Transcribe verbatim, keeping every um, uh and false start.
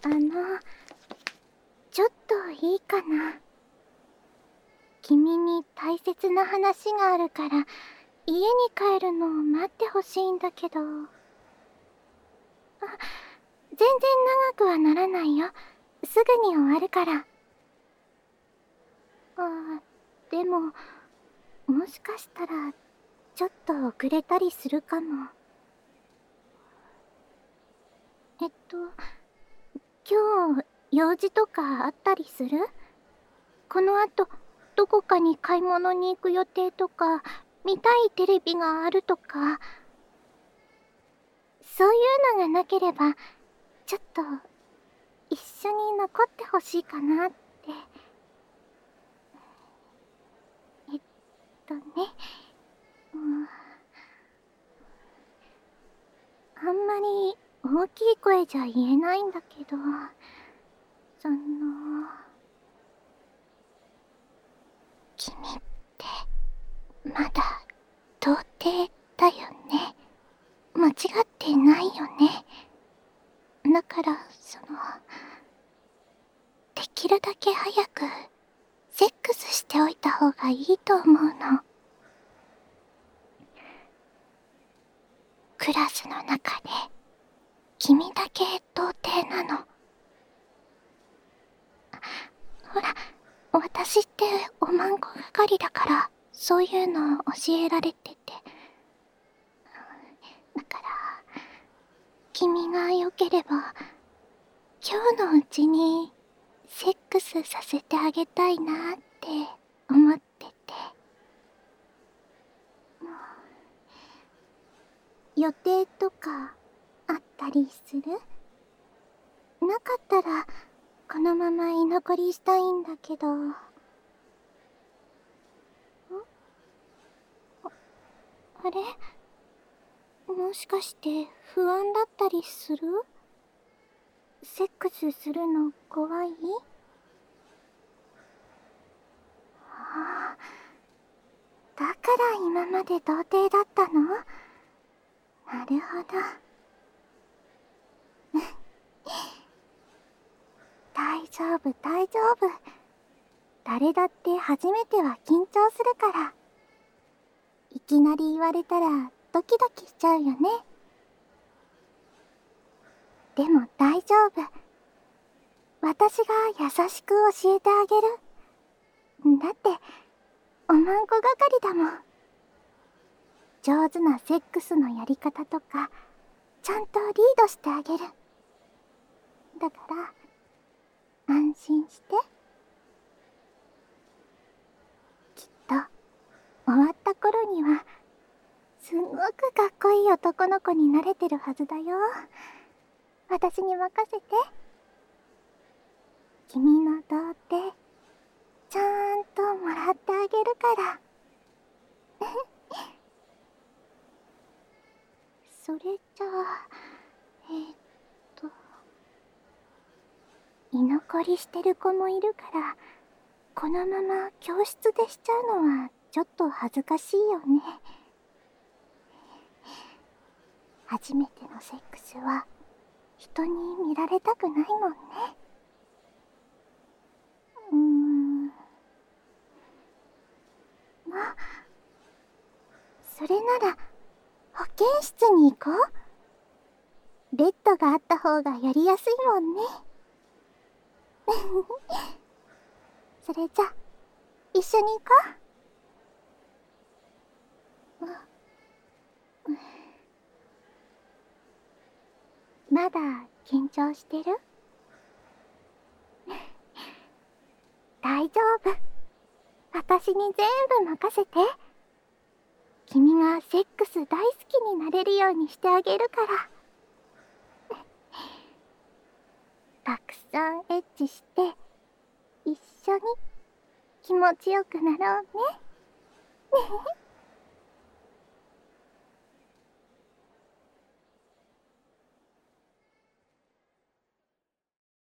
あの、ちょっといいかな。君に大切な話があるから家に帰るのを待ってほしいんだけど。あ、全然長くはならないよ。すぐに終わるから。あ、でももしかしたらちょっと遅れたりするかも。えっと今日用事とかあったりする？この後どこかに買い物に行く予定とか、見たいテレビがあるとか、そういうのがなければちょっと一緒に残ってほしいかなって。えっとね、うん、あんまり大きい声じゃ言えないんだけど、その君ってまだ童貞だよね。間違ってないよね。だからそのできるだけ早くセックスしておいた方がいいと思うの。クラスの中で君だけ童貞なの。ほら、私っておまんこ係だからそういうの教えられてて、だから君が良ければ今日のうちにセックスさせてあげたいなって思ってて。予定とかあったりする？なかったらこのまま居残りしたいんだけど。ん？あ、あれ？もしかして不安だったりする？セックスするの怖い？ああ、だから今まで童貞だったの？なるほど。大丈夫大丈夫。誰だって初めては緊張するから。いきなり言われたらドキドキしちゃうよね。でも大丈夫。私が優しく教えてあげる。だっておまんこ係だもん。上手なセックスのやり方とかちゃんとリードしてあげる。だから安心して。きっと終わった頃にはすんごくかっこいい男の子になれてるはずだよ。私に任せて。君の童貞ちゃんともらってあげるから。それじゃあえー、っと居残りしてる子もいるから、このまま教室でしちゃうのはちょっと恥ずかしいよね。初めてのセックスは人に見られたくないもんね。うーん、まあそれなら保健室に行こう。ベッドがあった方がやりやすいもんね。それじゃ一緒に行こう。まだ緊張してる？大丈夫。私に全部任せて。君がセックス大好きになれるようにしてあげるから。たくさんエッチして一緒に気持ちよくなろうね。